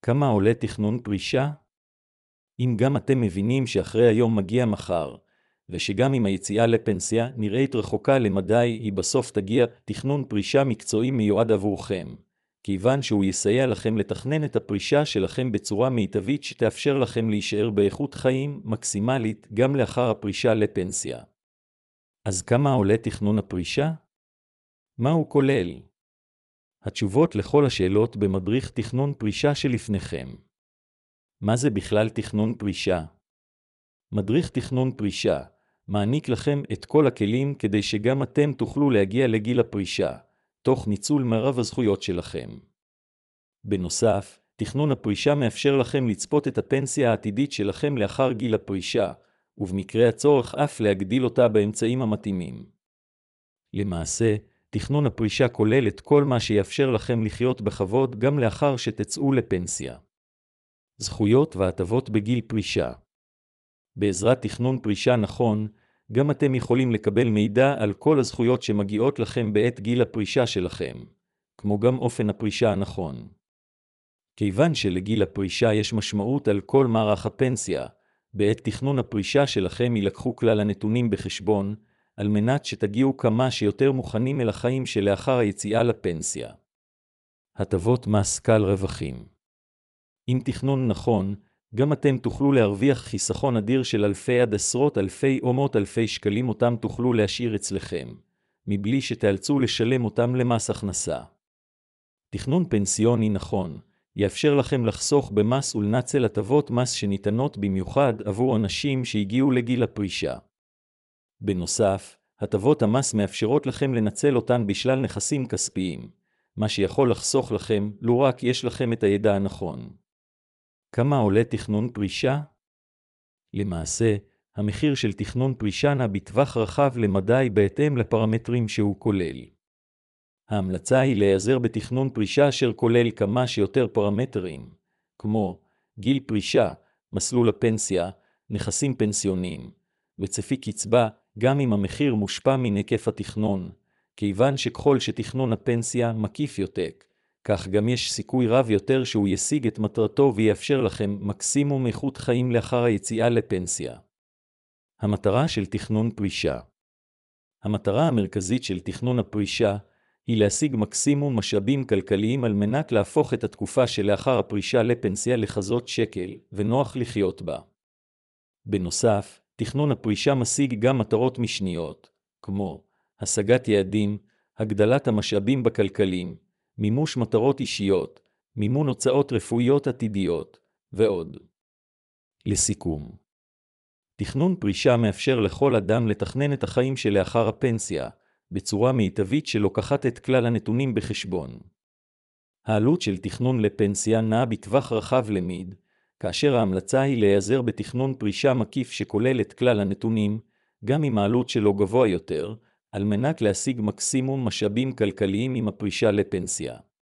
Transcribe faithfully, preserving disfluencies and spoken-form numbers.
כמה עולה תכנון פרישה? אם גם אתם מבינים שאחרי היום מגיע מחר, ושגם אם היציאה לפנסיה נראית רחוקה למדי, היא בסוף תגיע, תכנון פרישה מקצועי מיועד עבורכם, כיוון שהוא יסייע לכם לתכנן את הפרישה שלכם בצורה מיטבית שתאפשר לכם להישאר באיכות חיים מקסימלית גם לאחר הפרישה לפנסיה. אז כמה עולה תכנון הפרישה? מה הוא כולל? התשובות לכל השאלות במדריך תכנון פרישה שלפניכם. מה זה בכלל תכנון פרישה? מדריך תכנון פרישה מעניק לכם את כל הכלים כדי שגם אתם תוכלו להגיע לגיל הפרישה, תוך ניצול מרב הזכויות שלכם. בנוסף, תכנון הפרישה מאפשר לכם לצפות את הפנסיה העתידית שלכם לאחר גיל הפרישה, ובמקרה הצורך אף להגדיל אותה באמצעים המתאימים. למעשה, תכנון הפרישה כולל את כל מה שיאפשר לכם לחיות בכבוד גם לאחר שתצאו לפנסיה. זכויות והטבות בגיל פרישה. בעזרת תכנון פרישה נכון, גם אתם יכולים לקבל מידע על כל הזכויות שמגיעות לכם בעת גיל הפרישה שלכם, כמו גם אופן הפרישה הנכון. כיוון שלגיל הפרישה יש משמעות על כל מערך הפנסיה, בעת תכנון הפרישה שלכם יילקחו כלל הנתונים בחשבון, על מנת שתגיעו כמה שיותר מוכנים אל החיים שלאחר היציאה לפנסיה. הטבות מס קל רווחים. עם תכנון נכון, גם אתם תוכלו להרוויח חיסכון אדיר של אלפי עד עשרות אלפי או מאות אלפי שקלים אותם תוכלו להשאיר אצלכם, מבלי שתאלצו לשלם אותם למס הכנסה. תכנון פנסיוני נכון, יאפשר לכם לחסוך במס ולנצל הטבות מס שניתנות במיוחד עבור אנשים שהגיעו לגיל הפרישה. בנוסף, הטבות המס מאפשרות לכם לנצל אותן בשלל נכסים כספיים, מה שיכול לחסוך לכם לו רק יש לכם את הידע הנכון. כמה עולה תכנון פרישה? למעשה, המחיר של תכנון פרישה נע בטווח רחב למדי בהתאם לפרמטרים שהוא כולל. ההמלצה היא להיעזר בתכנון פרישה אשר כולל כמה שיותר פרמטרים, כמו גיל פרישה, מסלול הפנסיה, נכסים פנסיוניים, וצפי קצבה, גם אם המחיר מושפע מן היקף התכנון, כיוון שככל שתכנון הפנסיה מקיף יותר, כך גם יש סיכוי רב יותר שהוא ישיג את מטרתו ויאפשר לכם מקסימום איכות חיים לאחר היציאה לפנסיה. המטרה של תכנון פרישה. המטרה המרכזית של תכנון הפרישה היא להשיג מקסימום משאבים כלכליים על מנת להפוך את התקופה שלאחר הפרישה לפנסיה לחזות שקל ונוח לחיות בה. בנוסף, תכנון הפרישה משיג גם מטרות משניות, כמו השגת יעדים, הגדלת המשאבים בכלכליים, מימוש מטרות אישיות, מימון הוצאות רפואיות עתידיות, ועוד. לסיכום, תכנון פרישה מאפשר לכל אדם לתכנן את החיים שלאחר הפנסיה, בצורה מיטבית שלוקחת את כלל הנתונים בחשבון. העלות של תכנון לפנסיה נעה בטווח רחב למיד, כאשר ההמלצה היא להיעזר בתכנון פרישה מקיף שכולל את כלל הנתונים, גם אם העלות שלו גבוה יותר, על מנת להשיג מקסימום משאבים כלכליים עם הפרישה לפנסיה.